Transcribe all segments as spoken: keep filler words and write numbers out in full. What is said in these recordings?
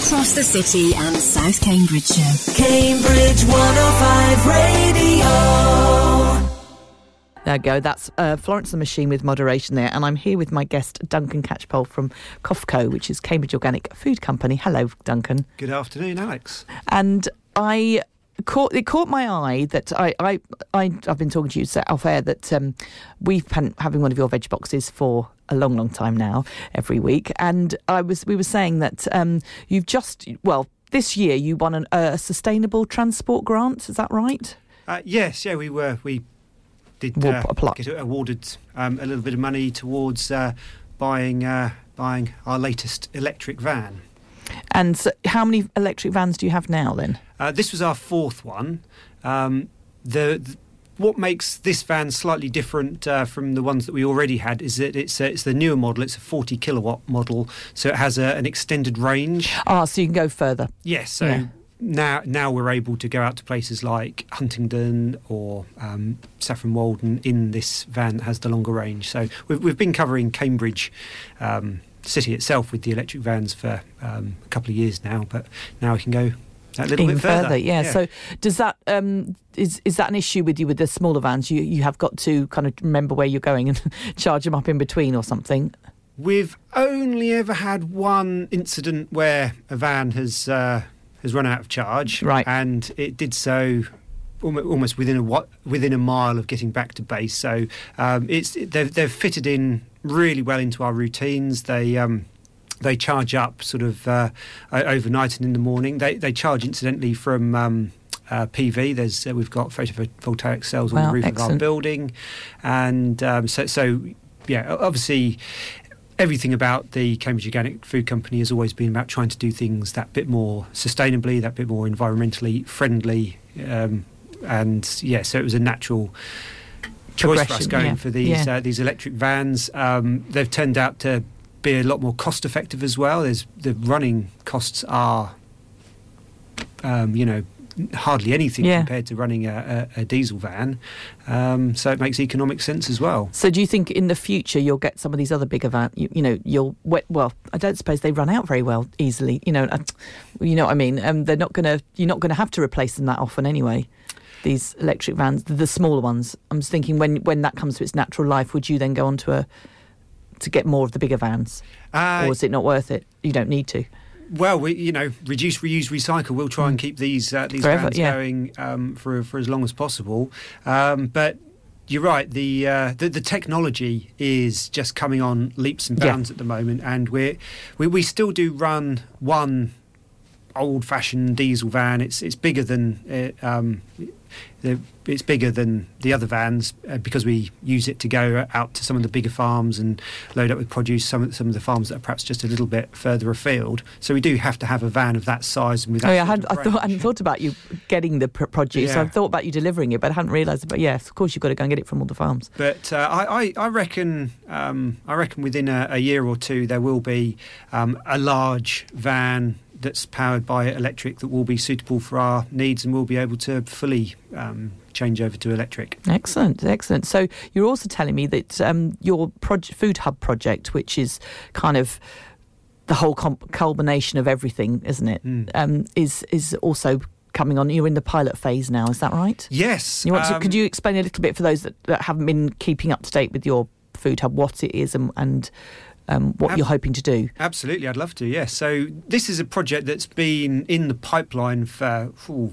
across the city and South Cambridgeshire. Cambridge one oh five Radio. There we go. That's uh, Florence the Machine with Moderation there. And I'm here with my guest, Duncan Catchpole from COFCO, which is Cambridge Organic Food Company. Hello, Duncan. Good afternoon, Alex. And I... Caught, it caught my eye that I, I, I, I've been talking to you off air that um, we've been having one of your veg boxes for a long, long time now, every week. And I was we were saying that um, you've just, well, this year you won an, a sustainable transport grant. Is that right? Uh, yes, yeah, we were. We did We'll uh, apply. get awarded um, a little bit of money towards uh, buying uh, buying our latest electric van. And so how many electric vans do you have now then? Uh, this was our fourth one. Um, the, the what makes this van slightly different uh, from the ones that we already had is that it's a, it's the newer model. It's a forty kilowatt model, so it has a, an extended range. Ah, so you can go further. Yes, so Yeah. now now we're able to go out to places like Huntingdon or um, Saffron Walden in this van that has the longer range. So we've we've been covering Cambridge Um, city itself with the electric vans for um, a couple of years now, but now we can go that little Even bit further. further, yeah. yeah. So does that um, is is that an issue with you with the smaller vans? You you have got to kind of remember where you're going and charge them up in between or something. We've only ever had one incident where a van has uh, has run out of charge, Right. and it did so almo- almost within a wa- within a mile of getting back to base. So um, it's they've they've fitted in really well into our routines. They um, they charge up sort of uh, o- overnight and in the morning. They they charge incidentally from um, uh, P V. There's uh, we've got photovoltaic cells on Wow, the roof excellent. of our building, and um, so so yeah, o- obviously. Everything about the Cambridge Organic Food Company has always been about trying to do things that bit more sustainably, that bit more environmentally friendly, um, and yeah, so it was a natural choice for us Progression, going yeah. for these Yeah. uh, these electric vans. Um, they've turned out to be a lot more cost effective as well. There's the running costs are, um, you know, hardly anything Yeah. compared to running a, a, a diesel van, um, so it makes economic sense as well. So do you think in the future you'll get some of these other bigger vans? You, you know, you'll well, I don't suppose they run out very well easily. You know, uh, you know what I mean. Um, they're not going to. You're not going to have to replace them that often anyway. These electric vans, the, the smaller ones. I'm just thinking when when that comes to its natural life, would you then go on to a to get more of the bigger vans, Uh, or is it not worth it? You don't need to. Well, we, you know, reduce, reuse, recycle. We'll try and keep these uh, these Forever, vans yeah. going um, for for as long as possible. Um, but you're right. The, uh, the the technology is just coming on leaps and Yeah. bounds at the moment, and we're, we we still do run one old-fashioned diesel van. It's it's bigger than it, um, the, it's bigger than the other vans uh, because we use it to go out to some of the bigger farms and load up with produce. Some of some of the farms that are perhaps just a little bit further afield. So we do have to have a van of that size and with that. Oh yeah, I, sort hadn't, of I thought I hadn't range. thought about you getting the pr- produce. Yeah. I thought about you delivering it, but I hadn't realised. But yes, of course you've got to go and get it from all the farms. But uh, I, I, I reckon um, I reckon within a, a year or two there will be um, a large van that's powered by electric that will be suitable for our needs, and we'll be able to fully um, change over to electric. Excellent, excellent. So you're also telling me that um, your proj- food hub project, which is kind of the whole com- culmination of everything, isn't it? Mm. Um, is is also coming on. You're in the pilot phase now, is that right? Yes. You want to, um, could you explain a little bit for those that, that haven't been keeping up to date with your food hub, what it is and, and um, what Ab- you're hoping to do? Absolutely, I'd love to, yes. So this is a project that's been in the pipeline for ooh,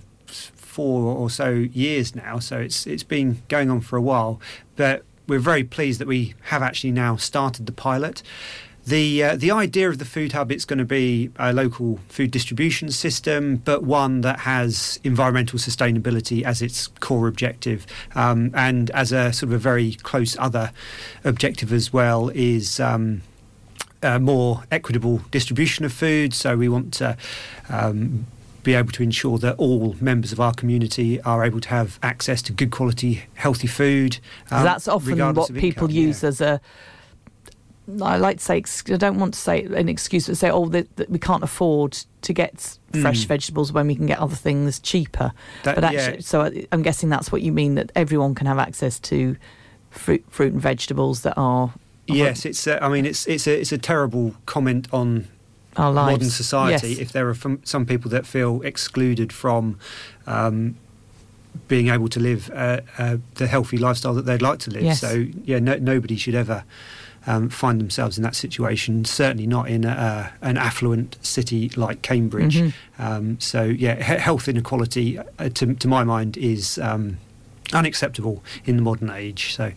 four or so years now, so it's it's been going on for a while, but we're very pleased that we have actually now started the pilot. The uh, the idea of the food hub, it's going to be a local food distribution system, but one that has environmental sustainability as its core objective, um, and as a sort of a very close other objective as well is um, uh, more equitable distribution of food. So we want to um, be able to ensure that all members of our community are able to have access to good quality, healthy food. Um, That's often regardless what of people income, use yeah. as a. I like to say, ex- I don't want to say an excuse, but say, oh, that, that we can't afford to get fresh Mm. vegetables when we can get other things cheaper. That- but actually, yeah. so I- I'm guessing that's what you mean, that everyone can have access to fruit, fruit and vegetables that are. Yes, it's. Uh, I mean, it's it's a it's a terrible comment on Our lives. modern society, Yes. if there are from some people that feel excluded from um, being able to live uh, uh, the healthy lifestyle that they'd like to live. Yes. So, yeah, no, nobody should ever um, find themselves in that situation, certainly not in a, an affluent city like Cambridge. Mm-hmm. Um, so, yeah, he- health inequality, uh, to, to my mind, is um, unacceptable in the modern age. So,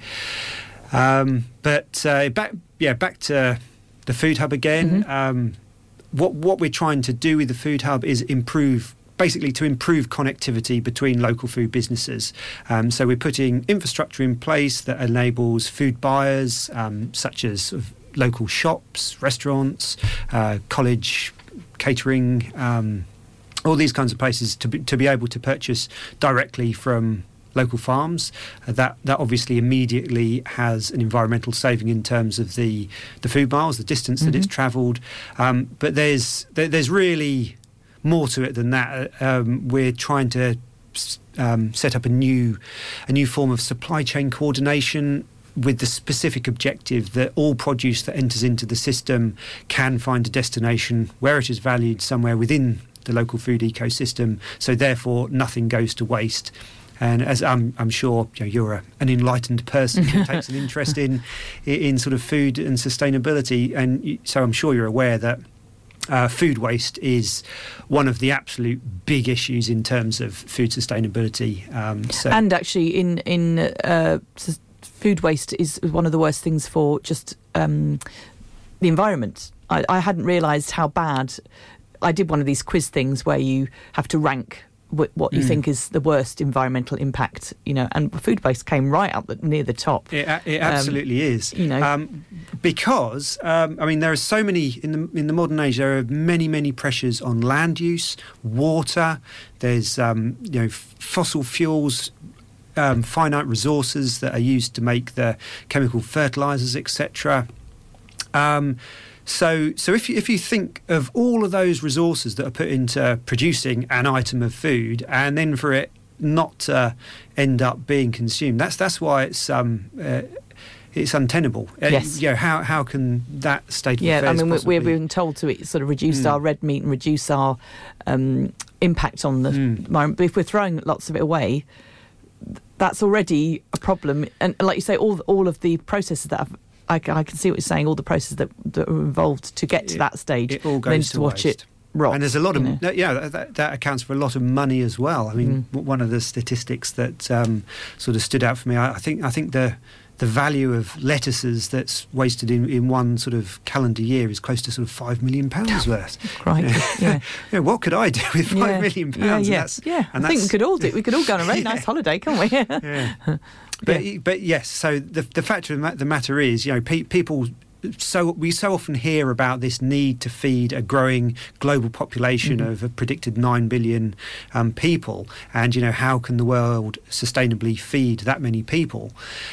um, but uh, back, yeah, back to the Food Hub again. Mm-hmm. Um, what what we're trying to do with the Food Hub is improve. Basically, to improve connectivity between local food businesses. Um, so we're putting infrastructure in place that enables food buyers, um, such as sort of local shops, restaurants, uh, college catering, um, all these kinds of places to be, to be able to purchase directly from local farms. Uh, that that obviously immediately has an environmental saving in terms of the the food miles, the distance Mm-hmm. that it's travelled. Um, but there's there, there's really more to it than that. Um, we're trying to um, set up a new a new form of supply chain coordination with the specific objective that all produce that enters into the system can find a destination where it is valued somewhere within the local food ecosystem, so therefore nothing goes to waste. And as I'm, I'm sure you know, you're a, an enlightened person who takes an interest in in sort of food and sustainability, and you, so I'm sure you're aware that Uh, food waste is one of the absolute big issues in terms of food sustainability. Um, so And actually, in in uh, s- food waste is one of the worst things for just um, the environment. I, I hadn't realised how bad. I did one of these quiz things where you have to rank w- what you Mm. think is the worst environmental impact. You know, and food waste came right up the, near the top. It, a- it absolutely Um, is. you know. um, because um, I mean, there are so many in the in the modern age. There are many, many pressures on land use, water. There's um, you know f- fossil fuels, um, finite resources that are used to make the chemical fertilizers, et cetera. Um, So, so if you, if you think of all of those resources that are put into producing an item of food, and then for it not to end up being consumed, that's that's why it's um, uh, it's untenable. Uh, Yes. you know, how how can that state of Yeah, I affairs mean, we're, possibly- we're being told to sort of reduce Mm. our red meat and reduce our um, impact on the Mm. environment. But if we're throwing lots of it away, that's already a problem. And like you say, all all of the processes that have, I, I can see what you're saying, all the processes that, that are involved to get to It- that stage, it all and then goes to to watch waste. it rot. And there's a lot of you know. yeah, that, that accounts for a lot of money as well. I mean, Mm. w- one of the statistics that um, sort of stood out for me, I, I think I think the the value of lettuces that's wasted in, in one sort of calendar year is close to sort of five million pounds worth. Crikey, yeah. You know, what could I do with five yeah. million Yeah, pounds? yeah, And that's, yeah. and I think we that's- could all do. We could all go on a very Yeah. nice holiday, can't we? Yeah. But but yes, so the the fact of the ma- the matter is, you know, pe- people. So we so often hear about this need to feed a growing global population Mhm. of a predicted nine billion um, people, and you know, how can the world sustainably feed that many people?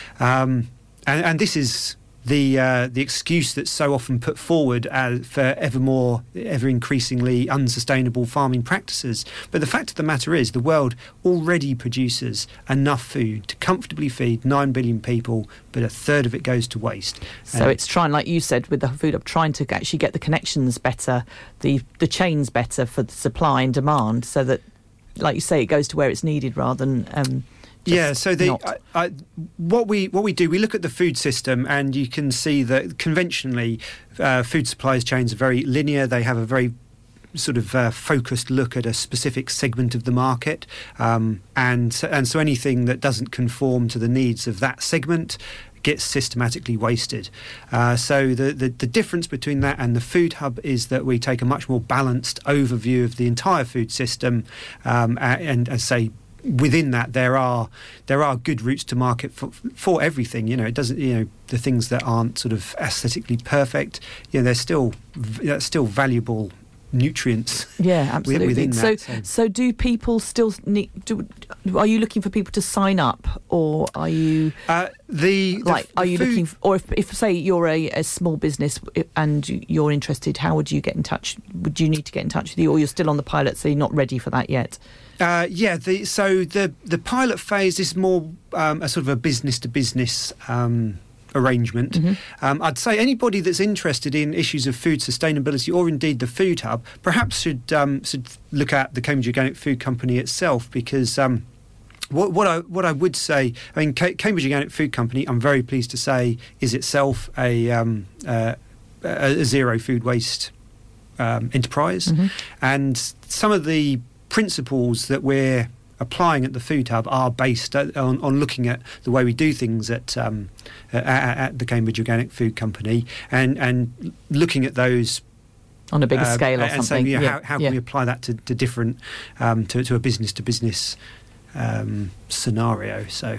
Um, and, and this is the uh, the excuse that's so often put forward as for ever more, ever increasingly unsustainable farming practices. But the fact of the matter is, the world already produces enough food to comfortably feed nine billion people, but a third of it goes to waste. So And- it's trying, like you said, with the food up, trying to actually get the connections better, the the chains better for the supply and demand, so that, like you say, it goes to where it's needed rather than. Um, just yeah, so the not. I, I, what we what we do, we look at the food system, and you can see that conventionally, uh, food supplies chains are very linear. They have a very sort of uh, focused look at a specific segment of the market, um, and so- and so anything that doesn't conform to the needs of that segment gets systematically wasted. Uh, so the, the the difference between that and the Food Hub is that we take a much more balanced overview of the entire food system, um, a- and as say. Within that, there are there are good routes to market for for everything. You know, it doesn't. You know, the things that aren't sort of aesthetically perfect. You know, they're still that's still valuable nutrients. Yeah, absolutely. within so, that, so- so do people still need? Do, are you looking for people to sign up, or are you Uh, the, the like? Are you food, looking? For, or if, if say you're a, a small business and you're interested, how would you get in touch? Would you need to get in touch with you, or you're still on the pilot, so you're not ready for that yet? Uh, yeah, the, so the the pilot phase is more um, a sort of a business to business um, arrangement. Mm-hmm. Um, I'd say anybody that's interested in issues of food sustainability, or indeed the Food Hub, perhaps should um, should look at the Cambridge Organic Food Company itself, because um, what, what I what I would say, I mean, C- Cambridge Organic Food Company, I'm very pleased to say, is itself a um, uh, a, a zero food waste um, enterprise, Mm-hmm. and some of the principles that we're applying at the Food Hub are based on, on looking at the way we do things at, um, at at the Cambridge Organic Food Company, and and looking at those On a bigger uh, scale or and something. saying, you know, yeah. how, how yeah. can we apply that to, to different um, to, to a business to business um, scenario? So.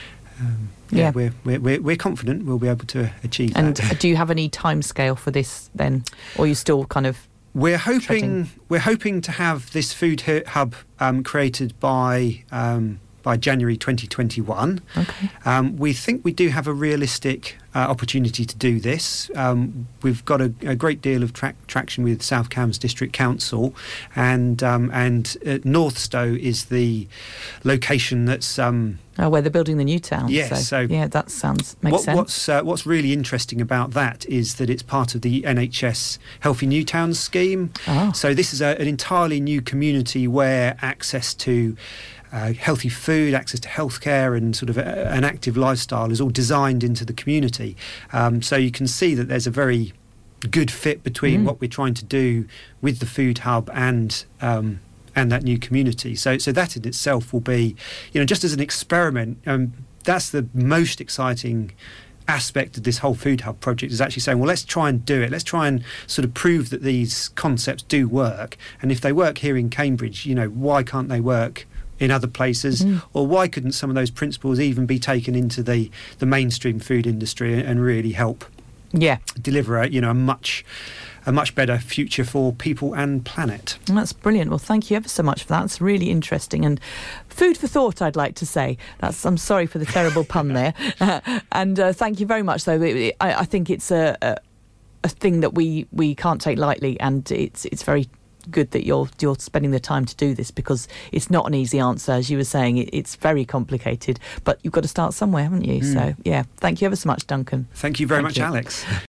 Um, yeah, Yeah. We're, we're we're we're confident we'll be able to achieve And that. do you have any time scale for this then? Or are you still kind of... We're hoping Treading. we're hoping to have this food hu- hub um, created by um, by January twenty twenty-one. Okay. Um, we think we do have a realistic uh, opportunity to do this. Um, we've got a, a great deal of tra- traction with South Cambs District Council, and um, and uh, Northstowe is the location that's. Um, Oh, where they're building the new town. Yes, So, so yeah, that sounds... Makes What, sense. what's uh, what's really interesting about that is that it's part of the N H S Healthy New Towns scheme. Oh. So this is a, an entirely new community where access to uh, healthy food, access to healthcare, and sort of a, an active lifestyle is all designed into the community. Um, so you can see that there's a very good fit between Mm. what we're trying to do with the Food Hub and um, and that new community. So so that in itself will be, you know, just as an experiment, um, that's the most exciting aspect of this whole Food Hub project, is actually saying, well, let's try and do it. Let's try and sort of prove that these concepts do work. And if they work here in Cambridge, you know, why can't they work in other places? Mm. Or why couldn't some of those principles even be taken into the, the mainstream food industry and, and really help Yeah, deliver a, you know, a much a much better future for people and planet? that's brilliant. Well, thank you ever so much for that. It's really interesting and food for thought, I'd like to say. That's. I'm sorry for the terrible pun there. Uh, and uh, thank you very much, though. It, it, I, I think it's a, a a thing that we, we can't take lightly, and it's it's very good that you're you're spending the time to do this, because it's not an easy answer. As you were saying, it, it's very complicated, but you've got to start somewhere, haven't you? Mm. So, yeah, thank you ever so much, Duncan. Thank you very Thank much, you. Alex.